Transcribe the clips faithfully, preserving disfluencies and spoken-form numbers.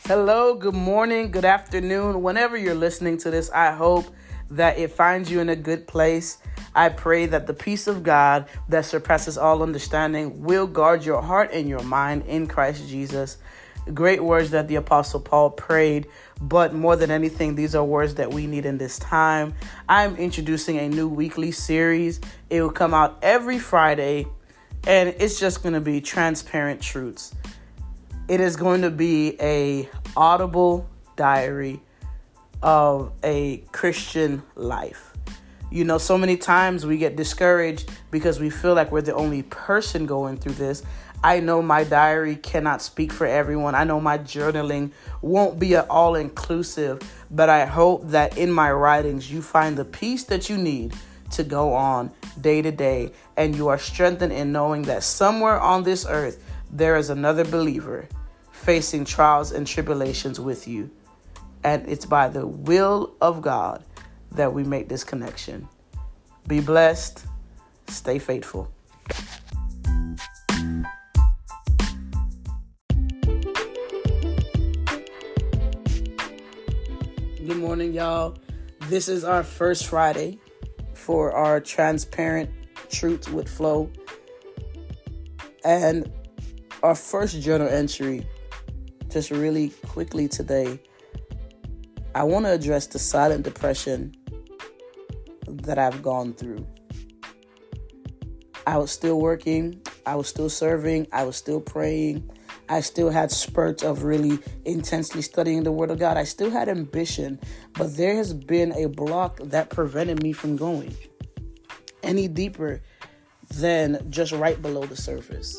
Hello, good morning, good afternoon. Whenever you're listening to this, I hope that it finds you in a good place. I pray that the peace of God that surpasses all understanding will guard your heart and your mind in Christ Jesus. Great words that the Apostle Paul prayed, but more than anything, these are words that we need in this time. I'm introducing a new weekly series. It will come out every Friday, and it's just going to be transparent truths. It is going to be a audible diary of a Christian life. You know, so many times we get discouraged because we feel like we're the only person going through this. I know my diary cannot speak for everyone. I know my journaling won't be all-inclusive, but I hope that in my writings you find the peace that you need to go on day to day, and you are strengthened in knowing that somewhere on this earth there is another believer facing trials and tribulations with you. And it's by the will of God that we make this connection. Be blessed. Stay faithful. Good morning, y'all. This is our first Friday for our Transparent Truth with Flow. And our first journal entry, just really quickly today, I want to address the silent depression that I've gone through. I was still working. I was still serving. I was still praying. I still had spurts of really intensely studying the Word of God. I still had ambition, but there has been a block that prevented me from going any deeper than just right below the surface.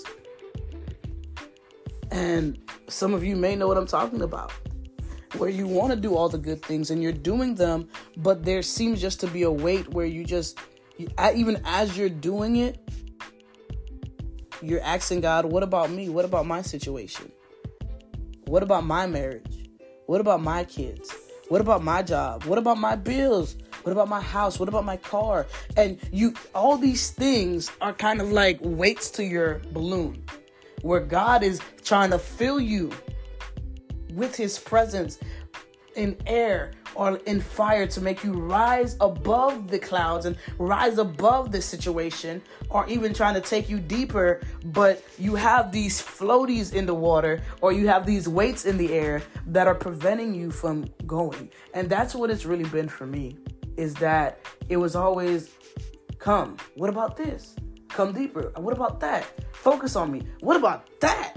And some of you may know what I'm talking about, where you want to do all the good things and you're doing them, but there seems just to be a weight where you just, you, even as you're doing it, you're asking God, what about me? What about my situation? What about my marriage? What about my kids? What about my job? What about my bills? What about my house? What about my car? And you, all these things are kind of like weights to your balloon, where God is trying to fill you with his presence in air or in fire to make you rise above the clouds and rise above the situation, or even trying to take you deeper, but you have these floaties in the water or you have these weights in the air that are preventing you from going. And that's what it's really been for me, is that it was always, come, what about this? Come deeper. What about that? Focus on me. What about that?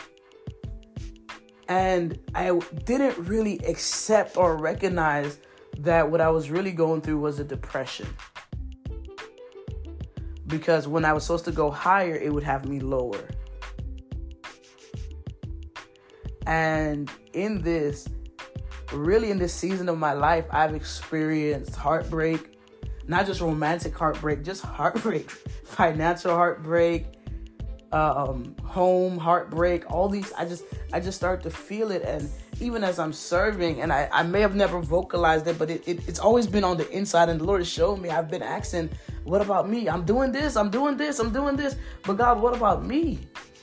And I didn't really accept or recognize that what I was really going through was a depression. Because when I was supposed to go higher, it would have me lower. And in this, really in this season of my life, I've experienced heartbreak. Not just romantic heartbreak, just heartbreak, financial heartbreak, um, home heartbreak, all these, I just, I just start to feel it. And even as I'm serving, and I, I may have never vocalized it, but it, it, it's always been on the inside, and the Lord has showed me, I've been asking, what about me? I'm doing this, I'm doing this, I'm doing this, but God, what about me?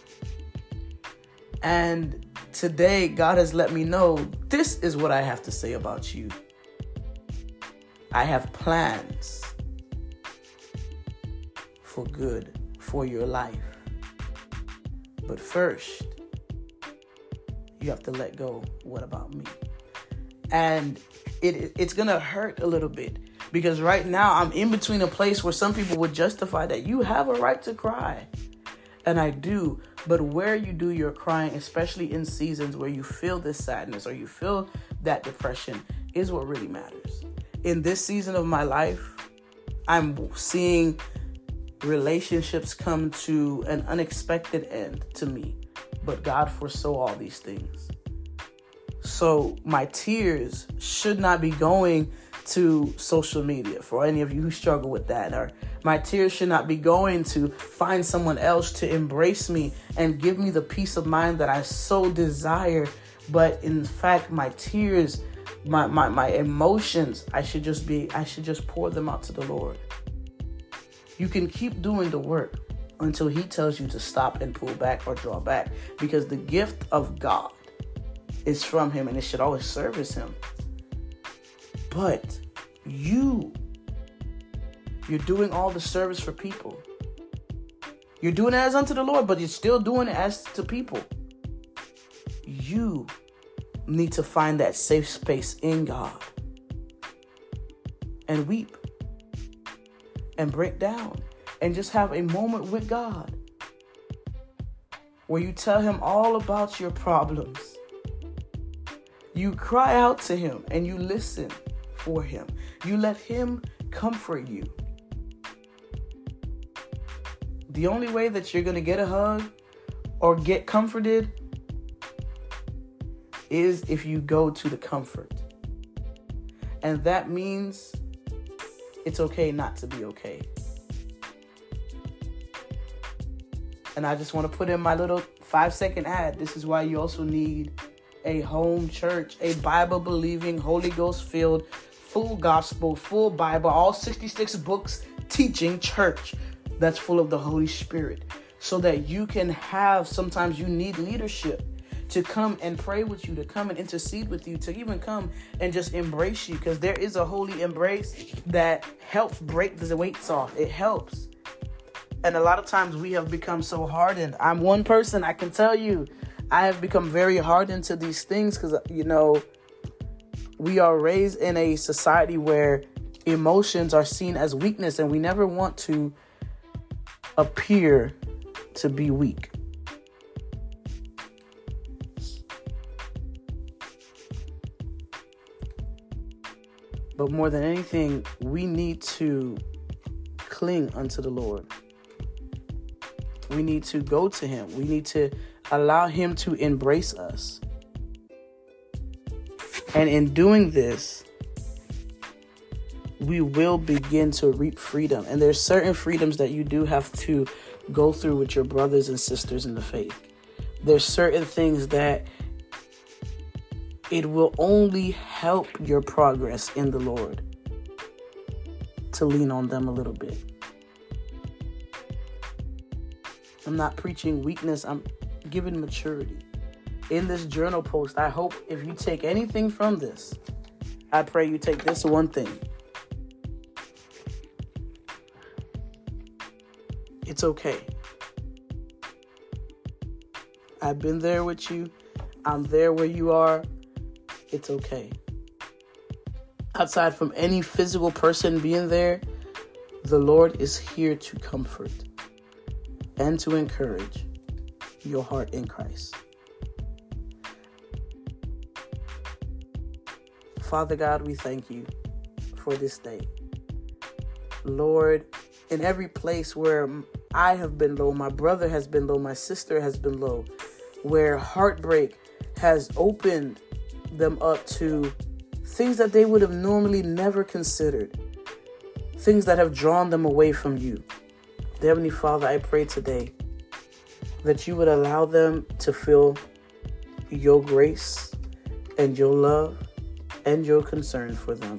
And today, God has let me know, this is what I have to say about you. I have plans for good for your life. But first, you have to let go. What about me? And it it's going to hurt a little bit, because right now I'm in between a place where some people would justify that you have a right to cry. And I do. But where you do your crying, especially in seasons where you feel this sadness or you feel that depression, is what really matters. In this season of my life, I'm seeing relationships come to an unexpected end to me, but God foresaw all these things. So my tears should not be going to social media, for any of you who struggle with that, or my tears should not be going to find someone else to embrace me and give me the peace of mind that I so desire. But in fact, my tears, my, my, my emotions, I should just be, I should just pour them out to the Lord. You can keep doing the work until he tells you to stop and pull back or draw back, because the gift of God is from him and it should always service him. But you, you're doing all the service for people. You're doing it as unto the Lord, but you're still doing it as to people. You need to find that safe space in God and weep and break down and just have a moment with God where you tell him all about your problems. You cry out to him and you listen for him. You let him comfort you. The only way that you're going to get a hug or get comforted is if you go to the comfort. And that means it's okay not to be okay. And I just want to put in my little five second ad. This is why you also need a home church, a Bible believing, Holy Ghost filled, full gospel, full Bible, all sixty-six books teaching church that's full of the Holy Spirit. So that you can have, sometimes you need leadership to come and pray with you, to come and intercede with you, to even come and just embrace you. Because there is a holy embrace that helps break the weights off. It helps. And a lot of times we have become so hardened. I'm one person, I can tell you, I have become very hardened to these things because, you know, we are raised in a society where emotions are seen as weakness and we never want to appear to be weak. But more than anything, we need to cling unto the Lord. We need to go to him. We need to allow him to embrace us. And in doing this, we will begin to reap freedom. And there's certain freedoms that you do have to go through with your brothers and sisters in the faith. There's certain things that it will only help your progress in the Lord to lean on them a little bit. I'm not preaching weakness. I'm giving maturity. In this journal post, I hope if you take anything from this, I pray you take this one thing. It's okay. I've been there with you. I'm there where you are. It's okay. Outside from any physical person being there, the Lord is here to comfort and to encourage your heart in Christ. Father God, we thank you for this day. Lord, in every place where I have been low, my brother has been low, my sister has been low, where heartbreak has opened them up to things that they would have normally never considered, things that have drawn them away from you. Heavenly Father, I pray today that you would allow them to feel your grace and your love and your concern for them.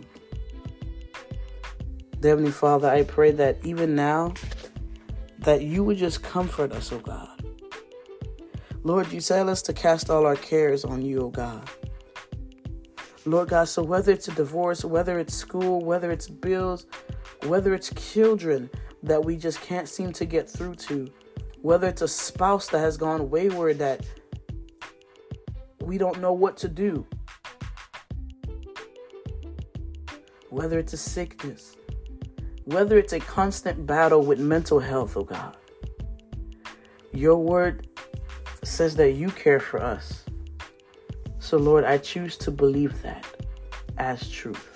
Heavenly Father, I pray that even now, that you would just comfort us, oh God. Lord, you tell us to cast all our cares on you, oh God. Lord God, so whether it's a divorce, whether it's school, whether it's bills, whether it's children that we just can't seem to get through to, whether it's a spouse that has gone wayward that we don't know what to do, whether it's a sickness, whether it's a constant battle with mental health, oh God. Your word says that you care for us. So Lord, I choose to believe that as truth.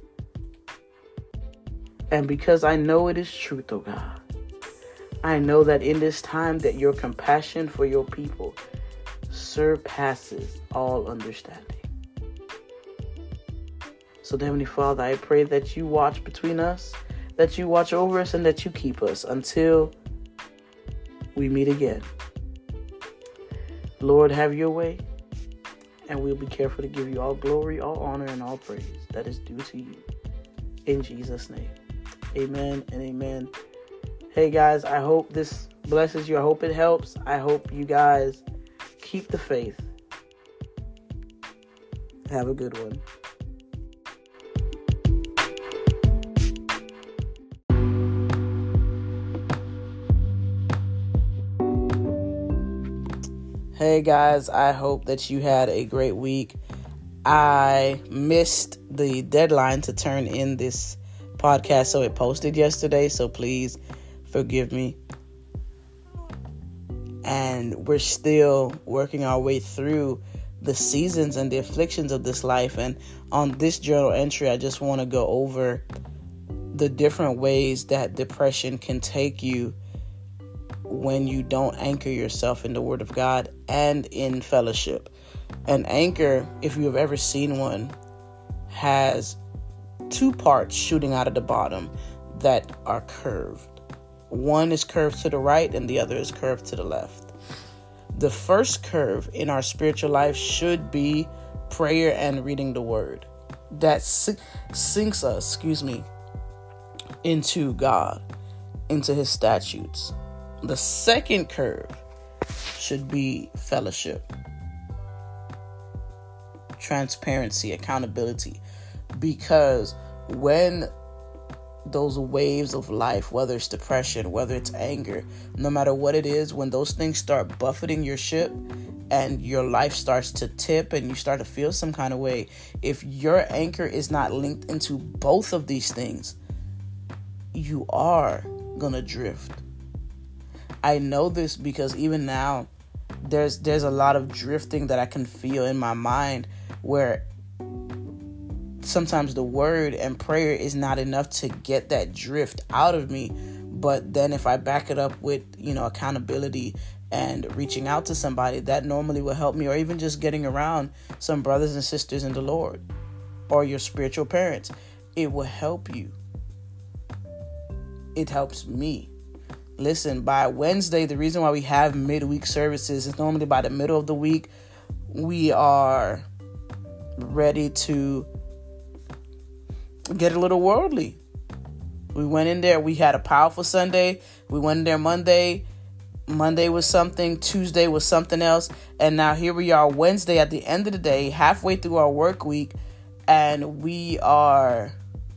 And because I know it is truth, oh God, I know that in this time that your compassion for your people surpasses all understanding. So Heavenly Father, I pray that you watch between us, that you watch over us, and that you keep us until we meet again. Lord, have your way, and we'll be careful to give you all glory, all honor, and all praise that is due to you. In Jesus' name, amen and amen. Hey guys, I hope this blesses you. I hope it helps. I hope you guys keep the faith Have a good one. Hey guys, I hope that you had a great week. I missed the deadline to turn in this podcast, so it posted yesterday, so please forgive me. And we're still working our way through the seasons and the afflictions of this life. And on this journal entry, I just want to go over the different ways that depression can take you when you don't anchor yourself in the Word of God and in fellowship. An anchor, if you have ever seen one, has two parts shooting out of the bottom that are curved. One is curved to the right and the other is curved to the left. The first curve in our spiritual life should be prayer and reading the Word. That sinks us, excuse me, into God, into His statutes. The second curve should be fellowship, transparency, accountability. Because when those waves of life, whether it's depression, whether it's anger, no matter what it is, when those things start buffeting your ship and your life starts to tip and you start to feel some kind of way, if your anchor is not linked into both of these things, you are gonna drift. I know this because even now there's there's a lot of drifting that I can feel in my mind, where sometimes the Word and prayer is not enough to get that drift out of me. But then if I back it up with, you know, accountability and reaching out to somebody, that normally will help me, or even just getting around some brothers and sisters in the Lord or your spiritual parents. It will help you. It helps me. Listen, by Wednesday, the reason why we have midweek services is normally by the middle of the week, we are ready to get a little worldly. We went in there. We had a powerful Sunday. We went in there Monday. Monday was something. Tuesday was something else. And now here we are Wednesday at the end of the day, halfway through our work week, and we are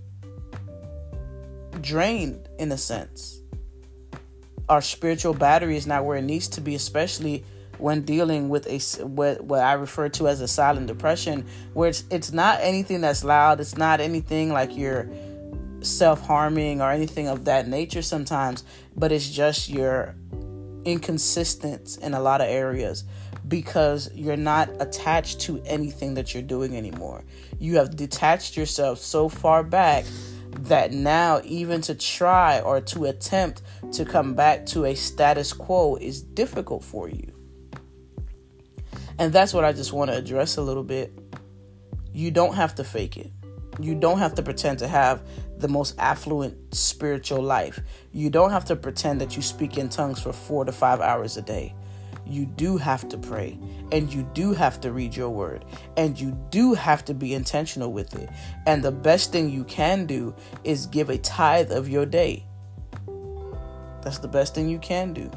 drained in a sense. Our spiritual battery is not where it needs to be, especially when dealing with a what, what I refer to as a silent depression, where it's it's not anything that's loud. It's not anything like you're self-harming or anything of that nature sometimes, but it's just you're inconsistent in a lot of areas because you're not attached to anything that you're doing anymore. You have detached yourself so far back that now even to try or to attempt to come back to a status quo is difficult for you. And that's what I just want to address a little bit. You don't have to fake it. You don't have to pretend to have the most affluent spiritual life. You don't have to pretend that you speak in tongues for four to five hours a day. You do have to pray, and you do have to read your Word, and you do have to be intentional with it. And the best thing you can do is give a tithe of your day. That's the best thing you can do.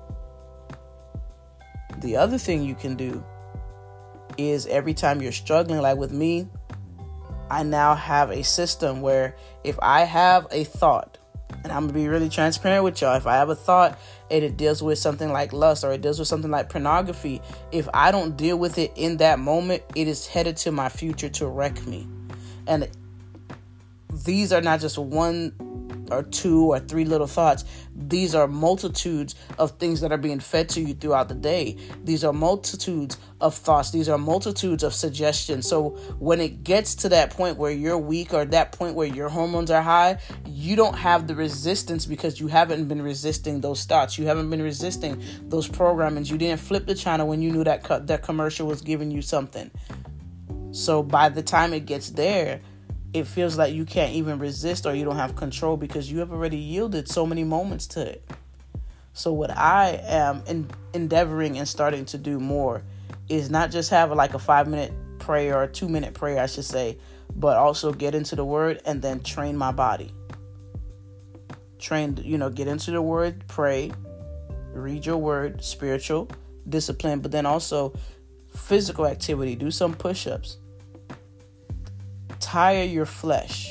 The other thing you can do is every time you're struggling, like with me, I now have a system where if I have a thought, and I'm going to be really transparent with y'all, if I have a thought and it deals with something like lust or it deals with something like pornography, if I don't deal with it in that moment, it is headed to my future to wreck me. And these are not just one or two or three little thoughts. These are multitudes of things that are being fed to you throughout the day. These are multitudes of thoughts. These are multitudes of suggestions. So when it gets to that point where you're weak or that point where your hormones are high, you don't have the resistance because you haven't been resisting those thoughts. You haven't been resisting those programmings. You didn't flip the channel when you knew that co- that commercial was giving you something. So by the time it gets there, it feels like you can't even resist or you don't have control because you have already yielded so many moments to it. So what I am in, endeavoring and starting to do more is not just have like a five minute prayer or a two minute prayer, I should say, but also get into the Word and then train my body. Train, you know, get into the Word, pray, read your Word, spiritual discipline, but then also physical activity. Do some push-ups. tire your flesh.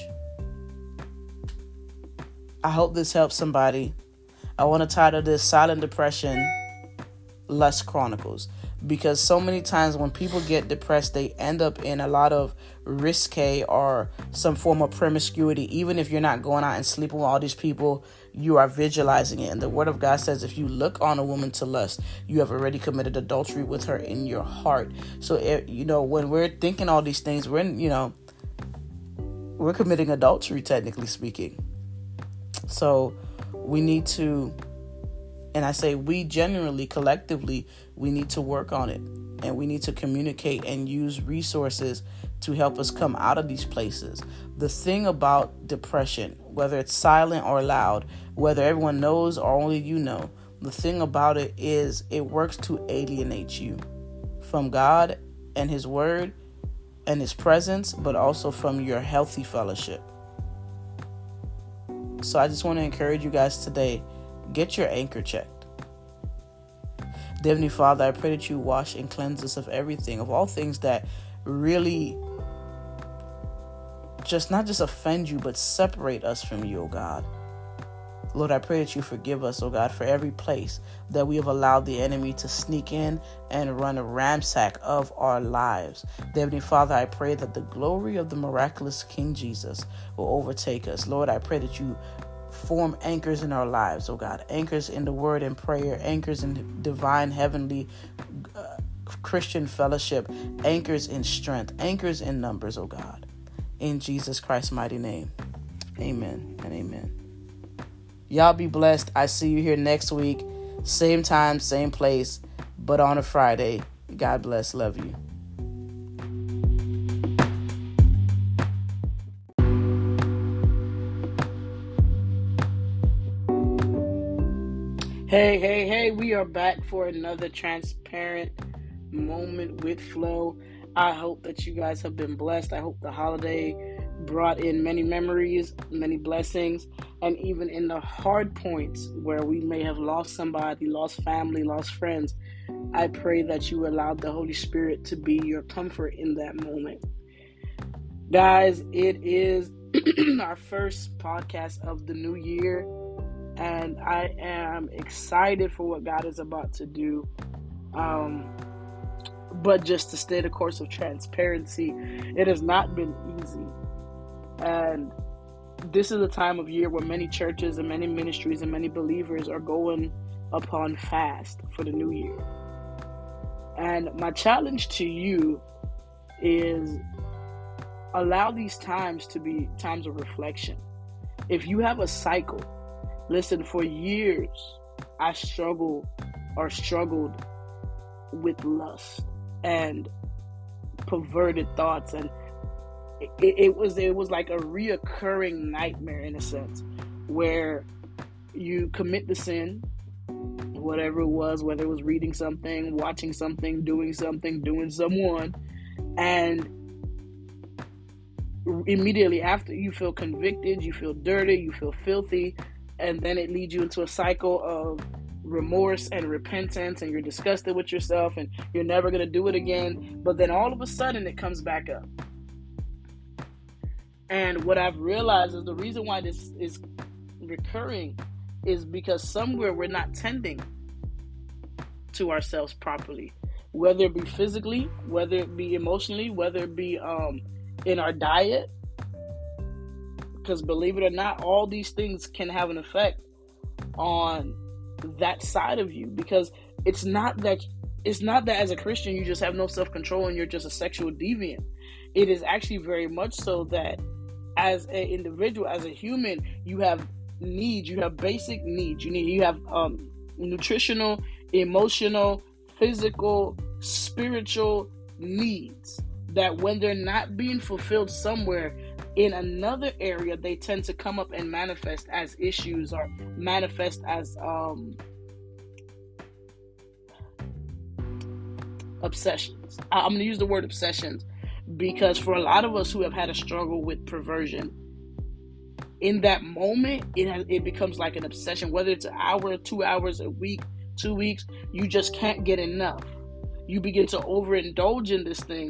I hope this helps somebody. I want to title this Silent Depression, Lust Chronicles. Because so many times when people get depressed, they end up in a lot of risque or some form of promiscuity. Even if you're not going out and sleeping with all these people, you are visualizing it. And the word of God says, if you look on a woman to lust, you have already committed adultery with her in your heart. So, you know, when we're thinking all these things, we're, you know, we're committing adultery, technically speaking. So we need to, and I say we generally, collectively, we need to work on it. And we need to communicate and use resources to help us come out of these places. The thing about depression, whether it's silent or loud, whether everyone knows or only you know, the thing about it is it works to alienate you from God and His Word and His presence, but also from your healthy fellowship. So I just want to encourage you guys today, get your anchor checked. Heavenly Father, I pray that you wash and cleanse us of everything, of all things that really just not just offend you, but separate us from you, oh God. Lord, I pray that you forgive us, oh God, for every place that we have allowed the enemy to sneak in and run a ransack of our lives. Heavenly Father, I pray that the glory of the miraculous King Jesus will overtake us. Lord, I pray that you form anchors in our lives, oh God, anchors in the word and prayer, anchors in divine heavenly uh, Christian fellowship, anchors in strength, anchors in numbers, oh God. In Jesus Christ's mighty name, amen and amen. Y'all be blessed. I see you here next week, same time, same place, but on a Friday. God bless. Love you. Hey, hey, hey, we are back for another transparent moment with Flo. I hope that you guys have been blessed. I hope the holiday brought in many memories, many blessings, and even in the hard points where we may have lost somebody, lost family, lost friends, I pray that you allowed the Holy Spirit to be your comfort in that moment. Guys, it is our first podcast of the new year. And I am excited for what God is about to do. Um, but just to stay the course of transparency, it has not been easy. And this is a time of year where many churches and many ministries and many believers are going upon fast for the new year. And my challenge to you is allow these times to be times of reflection. If you have a cycle, listen, for years, I struggled or struggled with lust and perverted thoughts, and it, it was it was like a reoccurring nightmare in a sense, where you commit the sin, whatever it was, whether it was reading something, watching something, doing something, doing someone, and immediately after you feel convicted, you feel dirty, you feel filthy. And then it leads you into a cycle of remorse and repentance, and you're disgusted with yourself, and you're never going to do it again. But then all of a sudden, it comes back up. And what I've realized is the reason why this is recurring is because somewhere we're not tending to ourselves properly, whether it be physically, whether it be emotionally, whether it be um, in our diet. Because believe it or not, all these things can have an effect on that side of you. Because it's not that it's not that as a Christian you just have no self-control and you're just a sexual deviant. It is actually very much so that as an individual, as a human, you have needs. You have basic needs. You need. You have um, nutritional, emotional, physical, spiritual needs that when they're not being fulfilled somewhere, in another area, they tend to come up and manifest as issues or manifest as um, obsessions. I'm going to use the word obsessions because for a lot of us who have had a struggle with perversion, in that moment, it has, it becomes like an obsession. Whether it's an hour, two hours, a week, two weeks, you just can't get enough. You begin to overindulge in this thing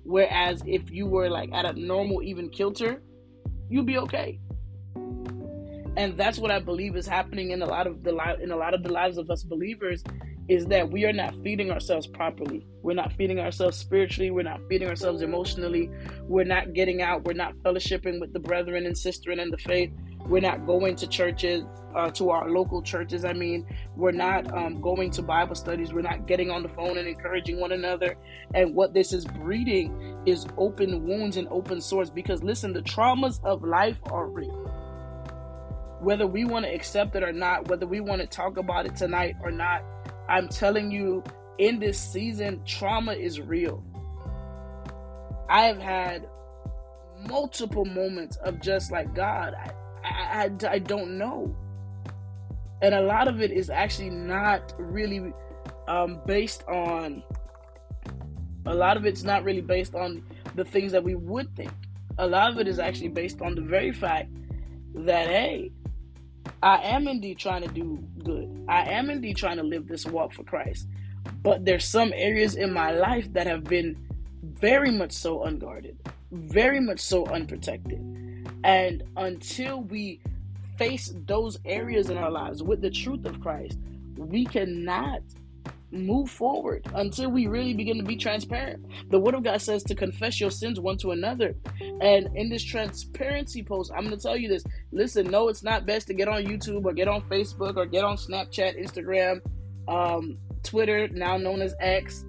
Whereas if you were like at a normal even kilter, you'd be okay. And that's what I believe is happening in a lot of the li- in a lot of the lives of us believers, is that we are not feeding ourselves properly. We're not feeding ourselves spiritually. We're not feeding ourselves emotionally. We're not getting out. We're not fellowshipping with the brethren and sistren in the faith. We're not going to churches, uh, to our local churches. I mean, we're not um, going to Bible studies. We're not getting on the phone and encouraging one another. And what this is breeding is open wounds and open sores. Because listen, the traumas of life are real. Whether we want to accept it or not, whether we want to talk about it tonight or not, I'm telling you, in this season, trauma is real. I have had multiple moments of just like, God, I, I, I, I don't know. And a lot of it is actually not really um, based on, a lot of it's not really based on the things that we would think. A lot of it is actually based on the very fact that, hey, I am indeed trying to do good. I am indeed trying to live this walk for Christ. But there's some areas in my life that have been very much so unguarded, very much so unprotected. And until we face those areas in our lives with the truth of Christ, we cannot move forward until we really begin to be transparent. The Word of God says to confess your sins one to another. And in this transparency post, I'm going to tell you this. Listen, no, it's not best to get on YouTube or get on Facebook or get on Snapchat, Instagram, um, Twitter, now known as X,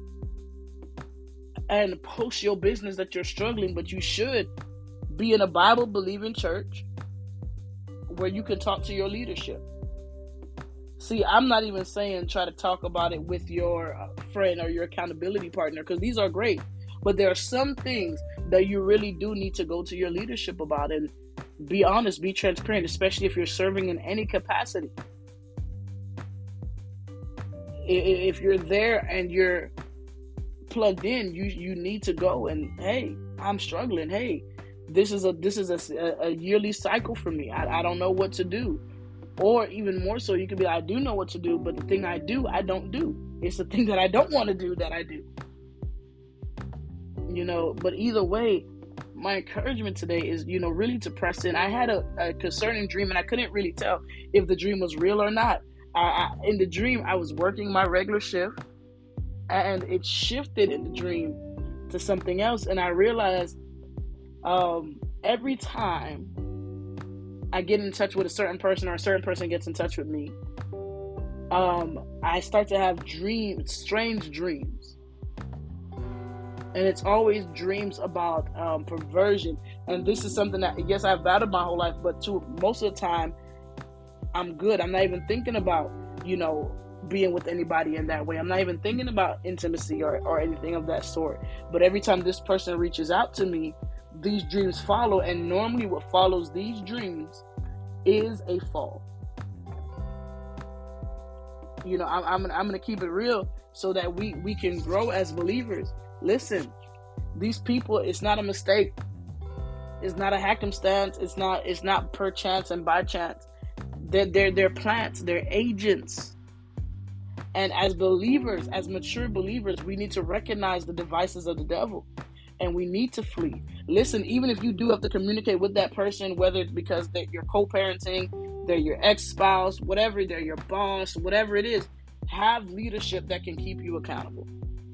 and post your business that you're struggling. But you should be in a Bible-believing church where you can talk to your leadership. See, I'm not even saying try to talk about it with your uh, friend or your accountability partner, because these are great. But there are some things that you really do need to go to your leadership about and be honest, be transparent, especially if you're serving in any capacity. If you're there and you're plugged in, you you need to go and, hey, I'm struggling. Hey, this is a this is a, a yearly cycle for me. I, I don't know what to do. Or even more so, you could be like, I do know what to do, but the thing I do, I don't do. It's the thing that I don't want to do that I do. You know, but either way, my encouragement today is, you know, really to press in. I had a, a concerning dream, and I couldn't really tell if the dream was real or not. I, I, in the dream, I was working my regular shift, and it shifted in the dream to something else. And I realized um, every time I get in touch with a certain person or a certain person gets in touch with me, um, I start to have dreams, strange dreams. And it's always dreams about um, perversion. And this is something that, yes, I've battled my whole life, but to most of the time, I'm good. I'm not even thinking about, you know, being with anybody in that way. I'm not even thinking about intimacy or, or anything of that sort. But every time this person reaches out to me, these dreams follow. And normally what follows these dreams is a fall. You know, I'm I'm, I'm going to keep it real so that we, we can grow as believers. Listen, these people, it's not a mistake. It's not a happenstance. It's not it's not per chance and by chance. They're, they're, they're plants. They're agents. And as believers, as mature believers, we need to recognize the devices of the devil. And we need to flee. Listen, even if you do have to communicate with that person, whether it's because they're, you're co-parenting, they're your ex-spouse, whatever, they're your boss, whatever it is, have leadership that can keep you accountable.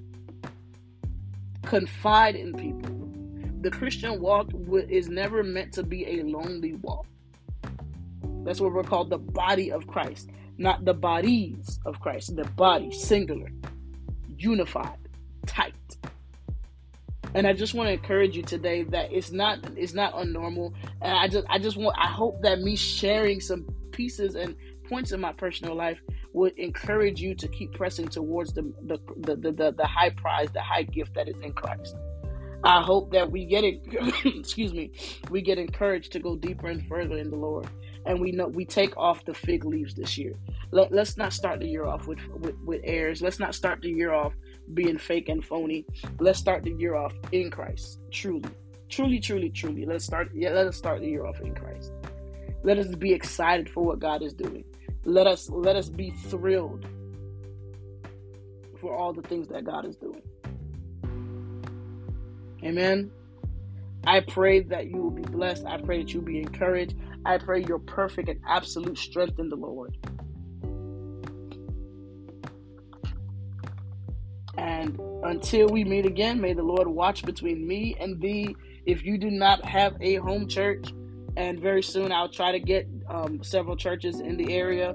Confide in people. The Christian walk is never meant to be a lonely walk. That's what we're called, the body of Christ, not the bodies of Christ. The body, singular, unified, tight. And I just want to encourage you today that it's not it's not unnormal. And I just I just want I hope that me sharing some pieces and points in my personal life would encourage you to keep pressing towards the the the the, the, the high prize, the high gift that is in Christ. I hope that we get it excuse me, we get encouraged to go deeper and further in the Lord. And we know we take off the fig leaves this year. Let, let's not start the year off with, with, with airs. Let's not start the year off being fake and phony. Let's start the year off in Christ. Truly. Truly, truly, truly. Let's start yeah, let us start the year off in Christ. Let us be excited for what God is doing. Let us let us be thrilled for all the things that God is doing. Amen. I pray that you will be blessed. I pray that you'll be encouraged. I pray your perfect and absolute strength in the Lord. And until we meet again, may the Lord watch between me and thee. If you do not have a home church, and very soon I'll try to get um, several churches in the area,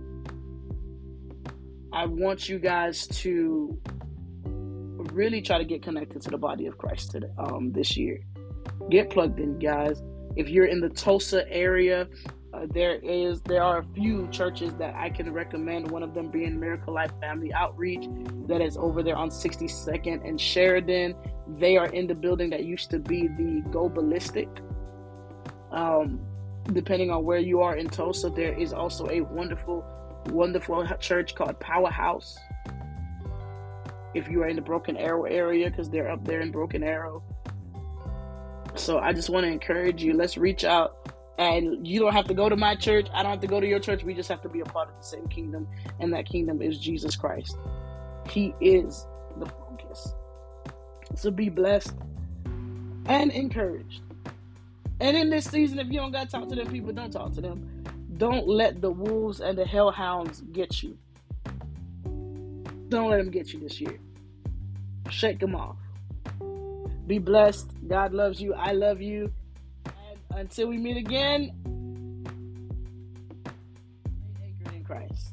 I want you guys to really try to get connected to the body of Christ today, um, this year. Get plugged in, guys. If you're in the Tulsa area, uh, there is there are a few churches that I can recommend. One of them being Miracle Life Family Outreach, that is over there on sixty-second and Sheridan. They are in the building that used to be the Go Ballistic. Um, depending on where you are in Tulsa, there is also a wonderful, wonderful church called Powerhouse. If you are in the Broken Arrow area, because they're up there in Broken Arrow. So I just want to encourage you. Let's reach out. And you don't have to go to my church. I don't have to go to your church. We just have to be a part of the same kingdom. And that kingdom is Jesus Christ. He is the focus. So be blessed and encouraged. And in this season, if you don't got to talk to them people, don't talk to them. Don't let the wolves and the hellhounds get you. Don't let them get you this year. Shake them off. Be blessed. God loves you. I love you. And until we meet again, stay anchored in Christ.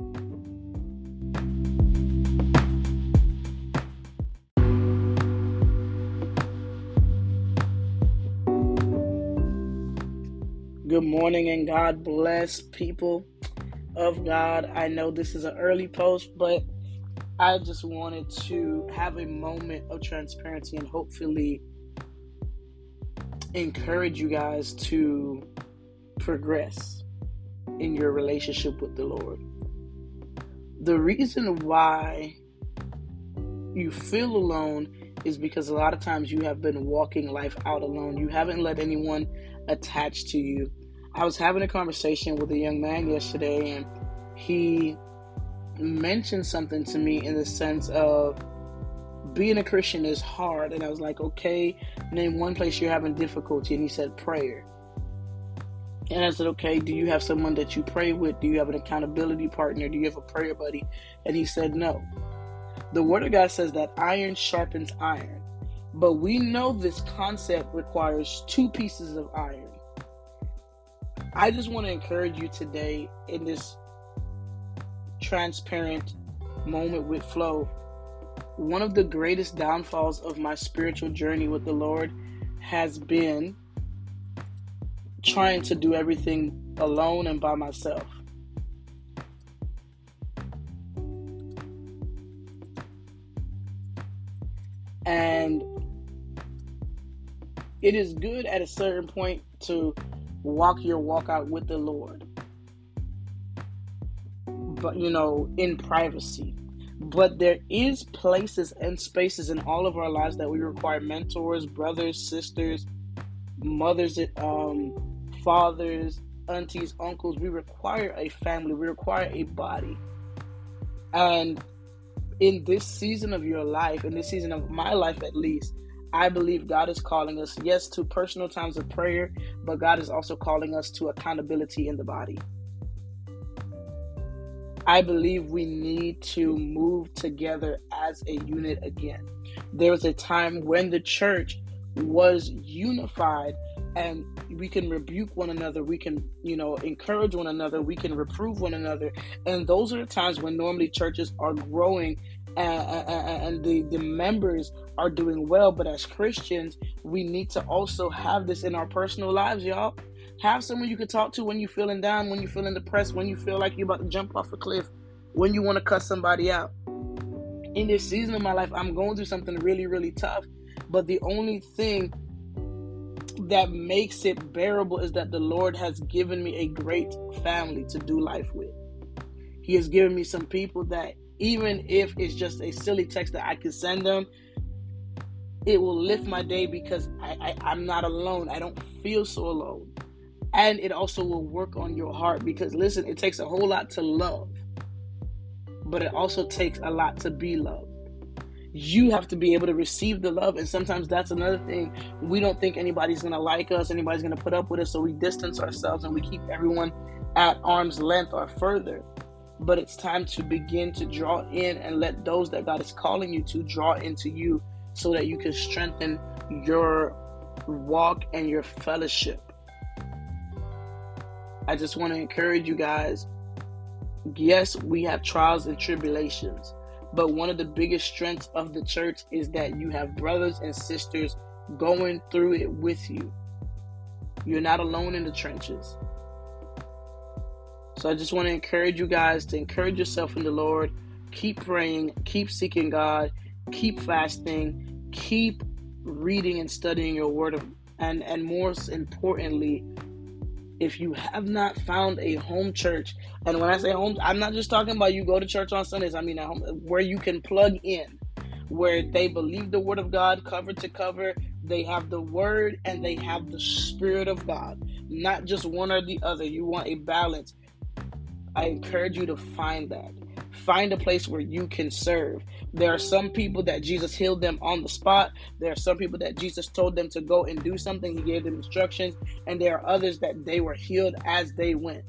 Good morning and God bless, people of God. I know this is an early post, but I just wanted to have a moment of transparency and hopefully encourage you guys to progress in your relationship with the Lord. The reason why you feel alone is because a lot of times you have been walking life out alone. You haven't let anyone attach to you. I was having a conversation with a young man yesterday, and he mentioned something to me in the sense of being a Christian is hard. And I was like, okay, name one place you're having difficulty. And he said prayer. And I said, okay, do you have someone that you pray with? Do you have an accountability partner? Do you have a prayer buddy? And he said, no. The Word of God says that iron sharpens iron. But we know this concept requires two pieces of iron. I just want to encourage you today in this transparent moment with Flo. One of the greatest downfalls of my spiritual journey with the Lord has been trying to do everything alone and by myself. And it is good at a certain point to walk your walk out with the Lord, but you know, in privacy. But there is places and spaces in all of our lives that we require mentors, brothers, sisters, mothers, um, fathers, aunties, uncles. We require a family. We require a body. And in this season of your life, in this season of my life at least, I believe God is calling us, yes, to personal times of prayer, but God is also calling us to accountability in the body. I believe we need to move together as a unit again. There was a time when the church was unified and we can rebuke one another. We can, you know, encourage one another. We can reprove one another. And those are the times when normally churches are growing and, and the, the members are doing well. But as Christians, we need to also have this in our personal lives, y'all. Have someone you can talk to when you're feeling down, when you're feeling depressed, when you feel like you're about to jump off a cliff, when you want to cut somebody out. In this season of my life, I'm going through something really, really tough. But the only thing that makes it bearable is that the Lord has given me a great family to do life with. He has given me some people that even if it's just a silly text that I can send them, it will lift my day because I, I, I'm not alone. I don't feel so alone. And it also will work on your heart because, listen, it takes a whole lot to love, but it also takes a lot to be loved. You have to be able to receive the love. And sometimes that's another thing. We don't think anybody's going to like us, anybody's going to put up with us, so we distance ourselves and we keep everyone at arm's length or further. But it's time to begin to draw in and let those that God is calling you to draw into you, so that you can strengthen your walk and your fellowship. I just want to encourage you guys. Yes, we have trials and tribulations, but one of the biggest strengths of the church is that you have brothers and sisters going through it with you. You're not alone in the trenches. So I just want to encourage you guys to encourage yourself in the Lord. Keep praying, keep seeking God, keep fasting, keep reading and studying your word of, and, and most importantly, if you have not found a home church, and when I say home, I'm not just talking about you go to church on Sundays. I mean a home where you can plug in, where they believe the word of God cover to cover. They have the word and they have the Spirit of God, not just one or the other. You want a balance. I encourage you to find that. Find a place where you can serve. There are some people that Jesus healed them on the spot. There are some people that Jesus told them to go and do something. He gave them instructions. And there are others that they were healed as they went.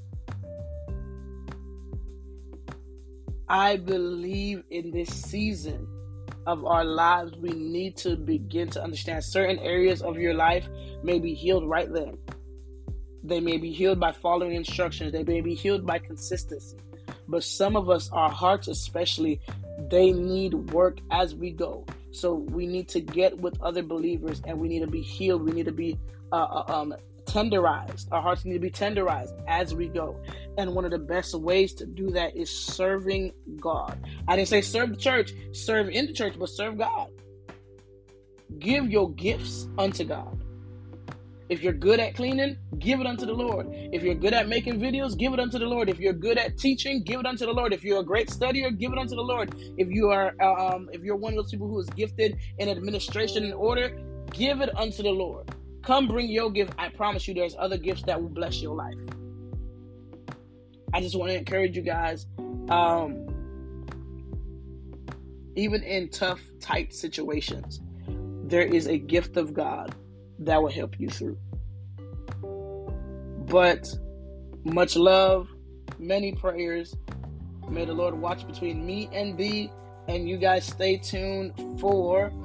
I believe in this season of our lives, we need to begin to understand certain areas of your life may be healed right then. They may be healed by following instructions. They may be healed by consistency. But some of us, our hearts especially, they need work as we go. So we need to get with other believers and we need to be healed. We need to be uh, um, tenderized. Our hearts need to be tenderized as we go. And one of the best ways to do that is serving God. I didn't say serve the church, serve in the church, but serve God. Give your gifts unto God. If you're good at cleaning, give it unto the Lord. If you're good at making videos, give it unto the Lord. If you're good at teaching, give it unto the Lord. If you're a great studier, give it unto the Lord. If you are, um, if you're one of those people who is gifted in administration and order, give it unto the Lord. Come bring your gift. I promise you, there's other gifts that will bless your life. I just want to encourage you guys. Um, even in tough, tight situations, there is a gift of God that will help you through. But much love, many prayers. May the Lord watch between me and thee. And you guys stay tuned for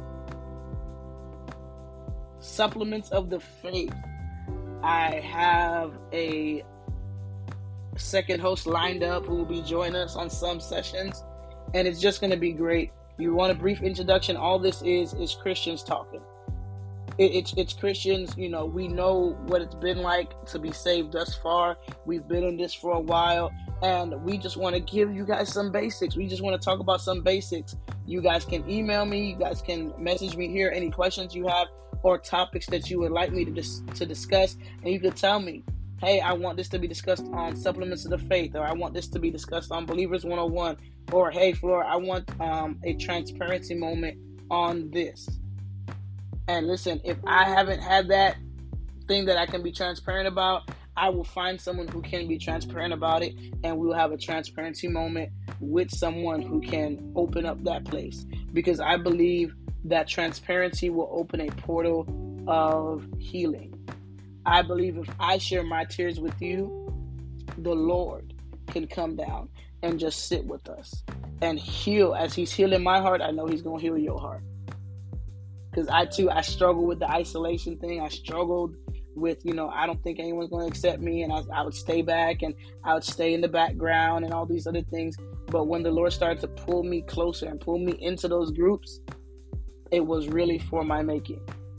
Supplements of the Faith. I have a second host lined up who will be joining us on some sessions. And it's just going to be great. You want a brief introduction? All this is is Christians talking. It, it's it's Christians, you know, we know what it's been like to be saved thus far. We've been in this for a while, and we just want to give you guys some basics. We just want to talk about some basics. You guys can email me. You guys can message me here. Any questions you have or topics that you would like me to dis- to discuss, and you can tell me, hey, I want this to be discussed on Supplements of the Faith, or I want this to be discussed on Believers one oh one, or hey, Flora, I want um, a transparency moment on this. And listen, if I haven't had that thing that I can be transparent about, I will find someone who can be transparent about it, and we will have a transparency moment with someone who can open up that place. Because I believe that transparency will open a portal of healing. I believe if I share my tears with you, the Lord can come down and just sit with us and heal. As He's healing my heart, I know He's going to heal your heart. Because I, too, I struggle with the isolation thing. I struggled with, you know, I don't think anyone's going to accept me. And I, I would stay back and I would stay in the background and all these other things. But when the Lord started to pull me closer and pull me into those groups, it was really for my making.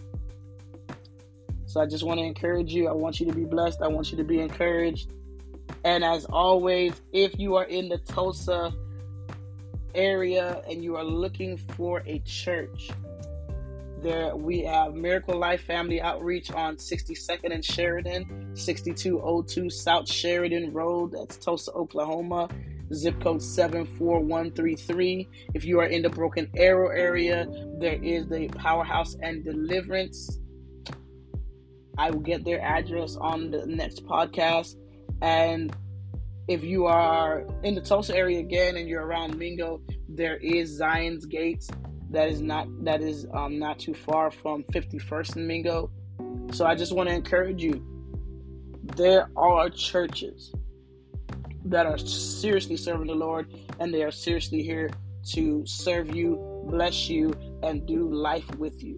So I just want to encourage you. I want you to be blessed. I want you to be encouraged. And as always, if you are in the Tulsa area and you are looking for a church, there we have Miracle Life Family Outreach on sixty-second and Sheridan, sixty-two oh two South Sheridan Road. That's Tulsa, Oklahoma. Zip code seven four one three three. If you are in the Broken Arrow area, there is the Powerhouse and Deliverance. I will get their address on the next podcast. And if you are in the Tulsa area again and you're around Mingo, there is Zion's Gates. that is not that is um, not too far from fifty-first and Mingo. So I just want to encourage you. There are churches that are seriously serving the Lord, and they are seriously here to serve you, bless you, and do life with you,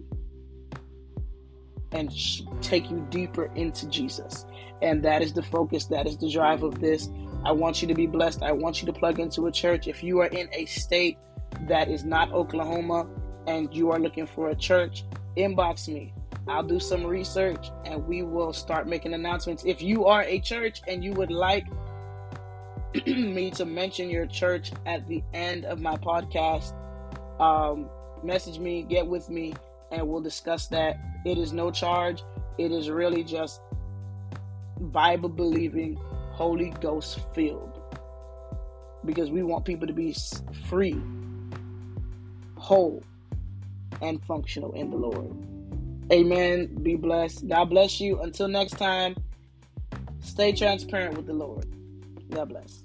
and sh- take you deeper into Jesus. And that is the focus. That is the drive of this. I want you to be blessed. I want you to plug into a church. If you are in a state that is not Oklahoma and you are looking for a church, inbox me. I'll do some research and we will start making announcements. If you are a church and you would like me to mention your church at the end of my podcast, um, message me, get with me, and we'll discuss that. It is no charge. It is really just Bible-believing, Holy Ghost-filled, because we want people to be free, whole, and functional in the Lord. Amen. Be blessed. God bless you. Until next time, stay transparent with the Lord. God bless.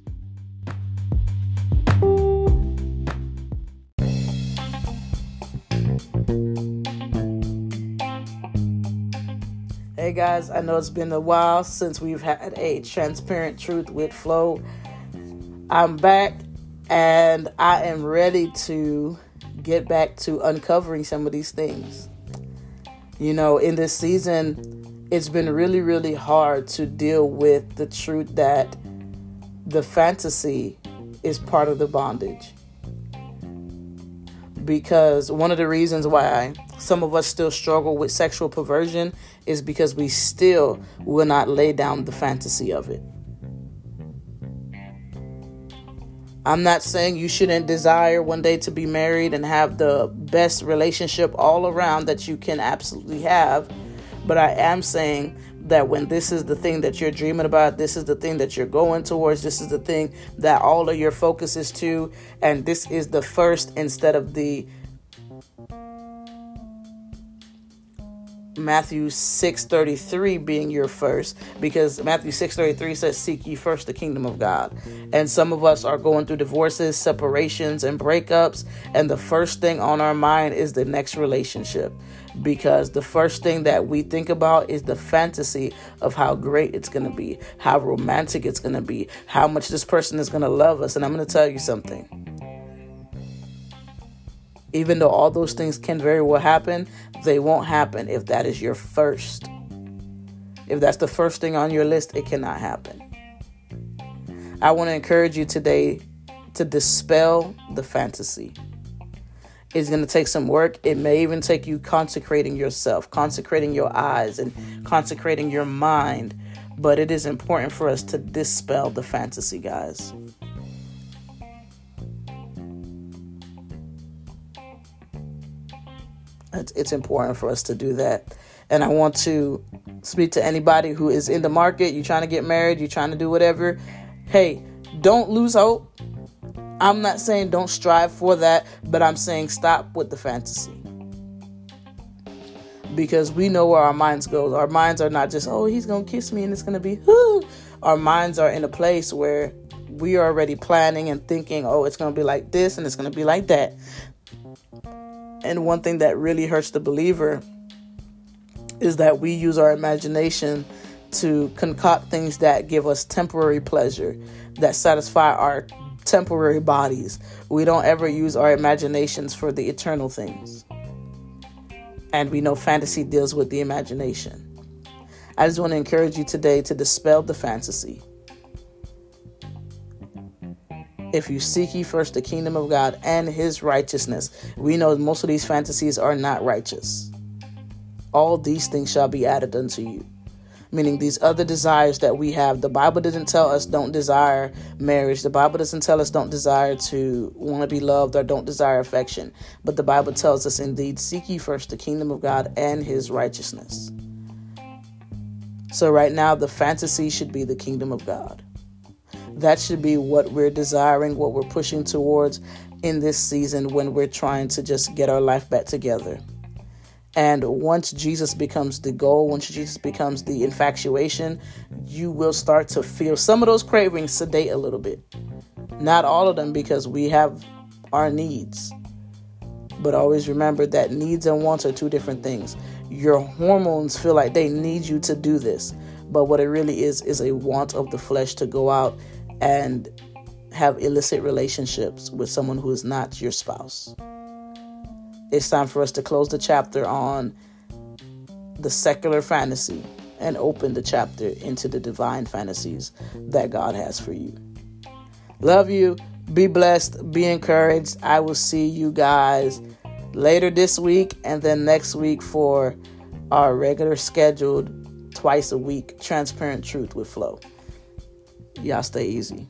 Hey guys, I know it's been a while since we've had a Transparent Truth with Flo. I'm back and I am ready to get back to uncovering some of these things. You know, in this season, it's been really, really hard to deal with the truth that the fantasy is part of the bondage. Because one of the reasons why some of us still struggle with sexual perversion is because we still will not lay down the fantasy of it. I'm not saying you shouldn't desire one day to be married and have the best relationship all around that you can absolutely have. But I am saying that when this is the thing that you're dreaming about, this is the thing that you're going towards, this is the thing that all of your focus is to, and this is the first instead of the Matthew six thirty-three being your first, because Matthew six thirty-three says, seek ye first the kingdom of God. And some of us are going through divorces, separations, and breakups, and the first thing on our mind is the next relationship, because the first thing that we think about is the fantasy of how great it's going to be, how romantic it's going to be, how much this person is going to love us. And I'm going to tell you something. Even though all those things can very well happen, they won't happen if that is your first. If that's the first thing on your list, it cannot happen. I want to encourage you today to dispel the fantasy. It's going to take some work. It may even take you consecrating yourself, consecrating your eyes, and consecrating your mind. But it is important for us to dispel the fantasy, guys. It's, it's important for us to do that. And I want to speak to anybody who is in the market. You're trying to get married. You're trying to do whatever. Hey, don't lose hope. I'm not saying don't strive for that, but I'm saying stop with the fantasy. Because we know where our minds go. Our minds are not just, oh, he's going to kiss me and it's going to be, whoo. Our minds are in a place where we are already planning and thinking, oh, it's going to be like this and it's going to be like that. And one thing that really hurts the believer is that we use our imagination to concoct things that give us temporary pleasure, that satisfy our temporary bodies. We don't ever use our imaginations for the eternal things. And we know fantasy deals with the imagination. I just want to encourage you today to dispel the fantasy. If you seek ye first the kingdom of God and his righteousness, we know most of these fantasies are not righteous. All these things shall be added unto you. Meaning these other desires that we have. The Bible doesn't tell us don't desire marriage. The Bible doesn't tell us don't desire to want to be loved or don't desire affection. But the Bible tells us indeed, seek ye first the kingdom of God and his righteousness. So right now, the fantasy should be the kingdom of God. That should be what we're desiring, what we're pushing towards in this season when we're trying to just get our life back together. And once Jesus becomes the goal, once Jesus becomes the infatuation, you will start to feel some of those cravings sedate a little bit. Not all of them, because we have our needs. But always remember that needs and wants are two different things. Your hormones feel like they need you to do this, but what it really is is a want of the flesh to go out and have illicit relationships with someone who is not your spouse. It's time for us to close the chapter on the secular fantasy and open the chapter into the divine fantasies that God has for you. Love you. Be blessed. Be encouraged. I will see you guys later this week and then next week for our regular scheduled twice a week Transparent Truth with Flo. Y'all stay easy.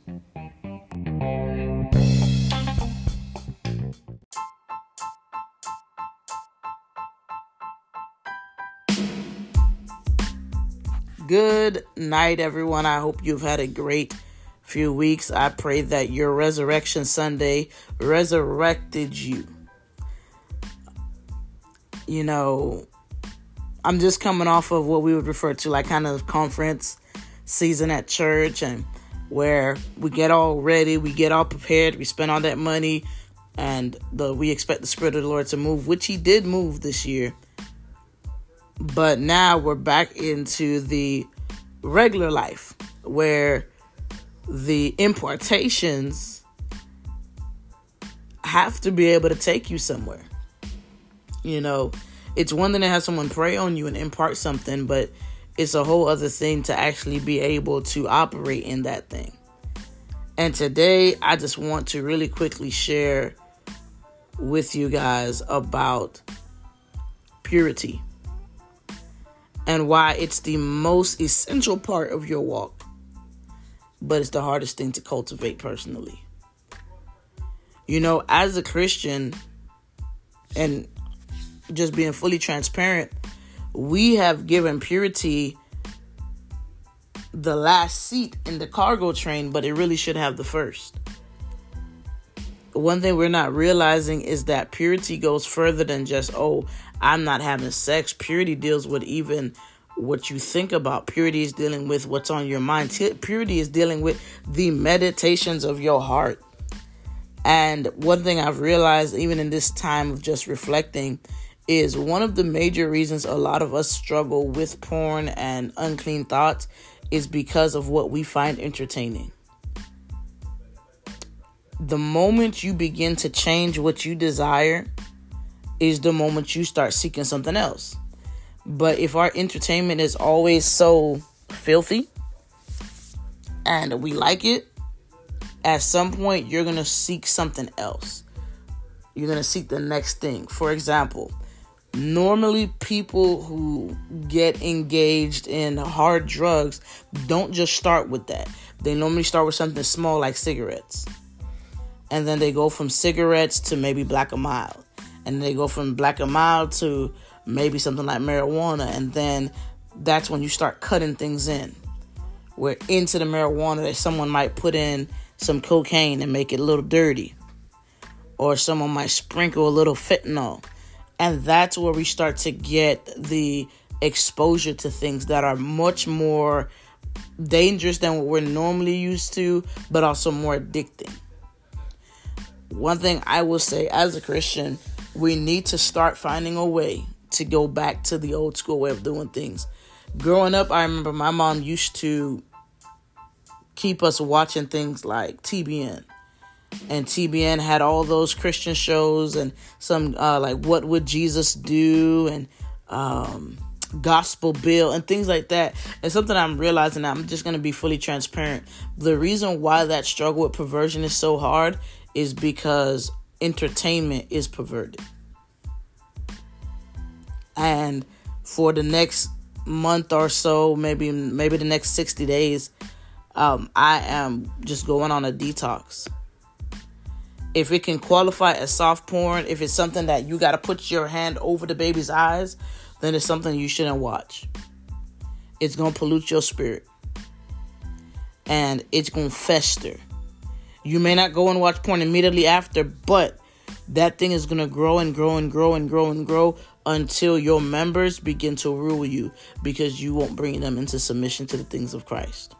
Good night, everyone. I hope you've had a great few weeks. I pray that your Resurrection Sunday resurrected you. You know, I'm just coming off of what we would refer to like kind of conference season at church, and where we get all ready, we get all prepared, we spend all that money, and the we expect the Spirit of the Lord to move, which He did move this year. But now we're back into the regular life where the impartations have to be able to take you somewhere. You know, it's one thing to have someone pray on you and impart something, but it's a whole other thing to actually be able to operate in that thing. And today, I just want to really quickly share with you guys about purity and why it's the most essential part of your walk, but it's the hardest thing to cultivate personally. You know, as a Christian, and just being fully transparent, we have given purity the last seat in the cargo train, but it really should have the first. One thing we're not realizing is that purity goes further than just, oh, I'm not having sex. Purity deals with even what you think about. Purity is dealing with what's on your mind. Purity is dealing with the meditations of your heart. And one thing I've realized, even in this time of just reflecting, is one of the major reasons a lot of us struggle with porn and unclean thoughts is because of what we find entertaining. The moment you begin to change what you desire is the moment you start seeking something else. But if our entertainment is always so filthy and we like it, at some point you're going to seek something else. You're going to seek the next thing. For example, normally people who get engaged in hard drugs don't just start with that. They normally start with something small like cigarettes. And then they go from cigarettes to maybe Black and Mild. And they go from Black and Mild to maybe something like marijuana. And then that's when you start cutting things in. Where into the marijuana that someone might put in some cocaine and make it a little dirty. Or someone might sprinkle a little fentanyl. And that's where we start to get the exposure to things that are much more dangerous than what we're normally used to, but also more addicting. One thing I will say as a Christian, we need to start finding a way to go back to the old school way of doing things. Growing up, I remember my mom used to keep us watching things like T B N. And T B N had all those Christian shows and some uh, like What Would Jesus Do and um, Gospel Bill and things like that. And something I'm realizing, I'm just going to be fully transparent. The reason why that struggle with perversion is so hard is because entertainment is perverted. And for the next month or so, maybe maybe the next sixty days, um, I am just going on a detox. If it can qualify as soft porn, if it's something that you got to put your hand over the baby's eyes, then it's something you shouldn't watch. It's going to pollute your spirit. And it's going to fester. You may not go and watch porn immediately after, but that thing is going to grow and grow and grow and grow and grow until your members begin to rule you because you won't bring them into submission to the things of Christ.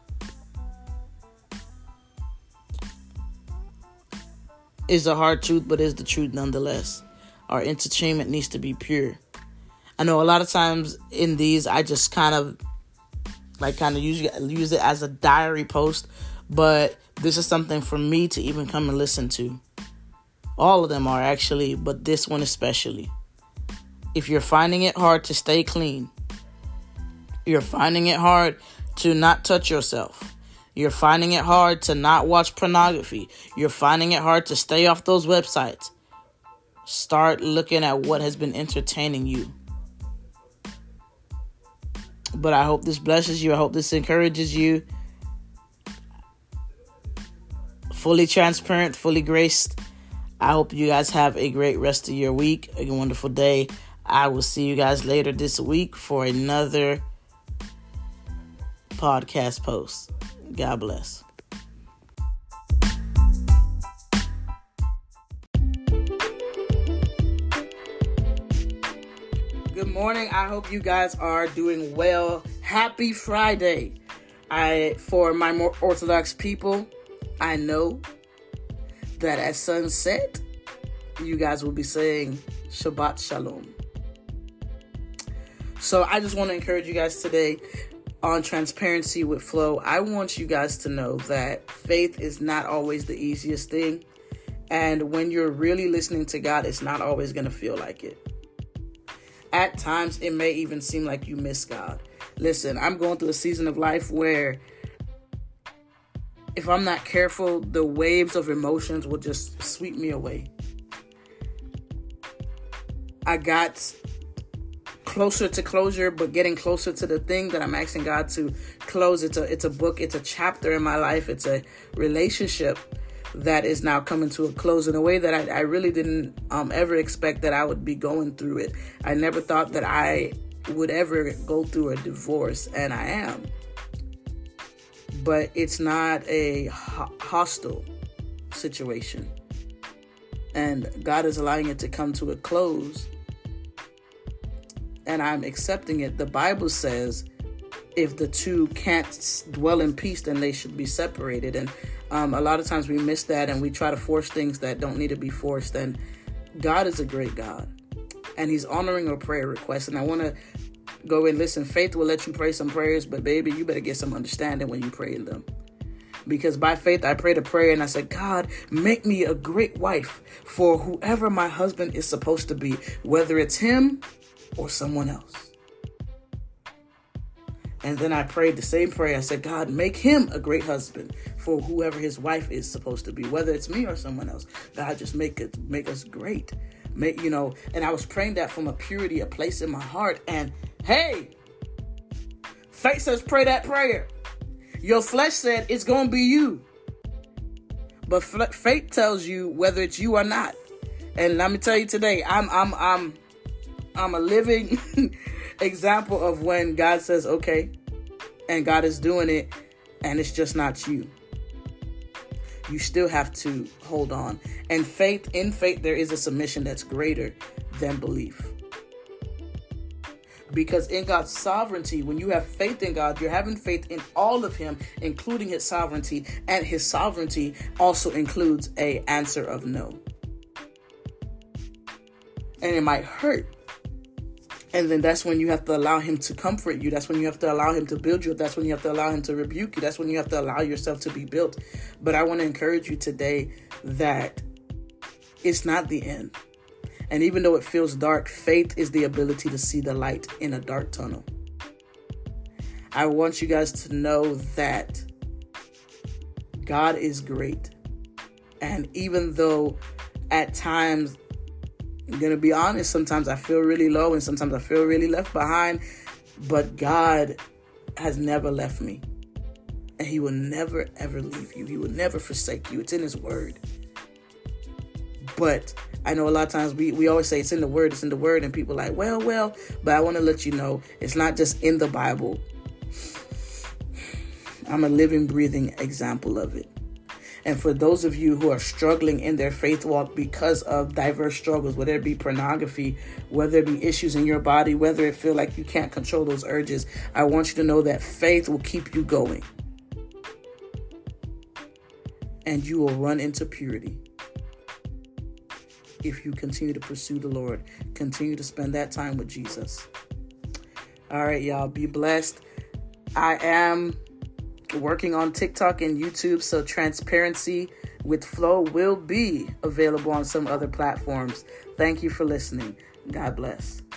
It's a hard truth, but it's the truth nonetheless. our entertainment needs to be pure. I know a lot of times in these, I just kind of like kind of use, use it as a diary post, but this is something for me to even come and listen to. All of them are actually, but this one especially. If you're finding it hard to stay clean, you're finding it hard to not touch yourself, you're finding it hard to not watch pornography, you're finding it hard to stay off those websites, start looking at what has been entertaining you. But I hope this blesses you. I hope this encourages you. Fully transparent, fully graced. I hope you guys have a great rest of your week, a wonderful day. I will see you guys later this week for another podcast post. God bless. Good morning. I hope you guys are doing well. Happy Friday. I, for my more Orthodox people, I know that at sunset, you guys will be saying Shabbat Shalom. So I just want to encourage you guys today on Transparency with Flo. I want you guys to know that faith is not always the easiest thing. And when you're really listening to God, it's not always going to feel like it. At times, it may even seem like you miss God. Listen, I'm going through a season of life where if I'm not careful, the waves of emotions will just sweep me away. I got closer to closure, but getting closer to the thing that I'm asking God to close. It's a, it's a book, it's a chapter in my life, it's a relationship that is now coming to a close in a way that I, I really didn't um, ever expect that I would be going through it. I never thought that I would ever go through a divorce, and I am. But it's not a ho- hostile situation. And God is allowing it to come to a close. And I'm accepting it. The Bible says if the two can't dwell in peace, then they should be separated. And um, a lot of times we miss that and we try to force things that don't need to be forced. And God is a great God. And he's honoring a prayer request. And I want to go and listen. Faith will let you pray some prayers, but baby, you better get some understanding when you pray in them. Because by faith, I prayed a prayer and I said, God, make me a great wife for whoever my husband is supposed to be, whether it's him or someone else. And then I prayed the same prayer. I said, God, make him a great husband for whoever his wife is supposed to be, whether it's me or someone else. God, just make it, make us great. Make, you know, and I was praying that from a purity, a place in my heart. And hey, faith says, pray that prayer. Your flesh said it's going to be you. But f- faith tells you whether it's you or not. And let me tell you today, I'm, I'm, I'm, I'm a living example of when God says, okay, and God is doing it, and it's just not you. You still have to hold on. And faith, in faith, there is a submission that's greater than belief. Because in God's sovereignty, when you have faith in God, you're having faith in all of him, including his sovereignty. And his sovereignty also includes an answer of no. And it might hurt. And then that's when you have to allow him to comfort you. That's when you have to allow him to build you. That's when you have to allow him to rebuke you. That's when you have to allow yourself to be built. But I want to encourage you today that it's not the end. And even though it feels dark, faith is the ability to see the light in a dark tunnel. I want you guys to know that God is great. And even though at times, I'm going to be honest, sometimes I feel really low and sometimes I feel really left behind. But God has never left me. And he will never, ever leave you. He will never forsake you. It's in his word. But I know a lot of times we, we always say it's in the word, it's in the word. And people are like, well, well, but I want to let you know it's not just in the Bible. I'm a living, breathing example of it. And for those of you who are struggling in their faith walk because of diverse struggles, whether it be pornography, whether it be issues in your body, whether it feel like you can't control those urges, I want you to know that faith will keep you going. And you will run into purity. if you continue to pursue the Lord. Continue to spend that time with Jesus. All right, y'all, be blessed. I am working on TikTok and YouTube, so Transparency with Flo will be available on some other platforms. Thank you for listening. God bless.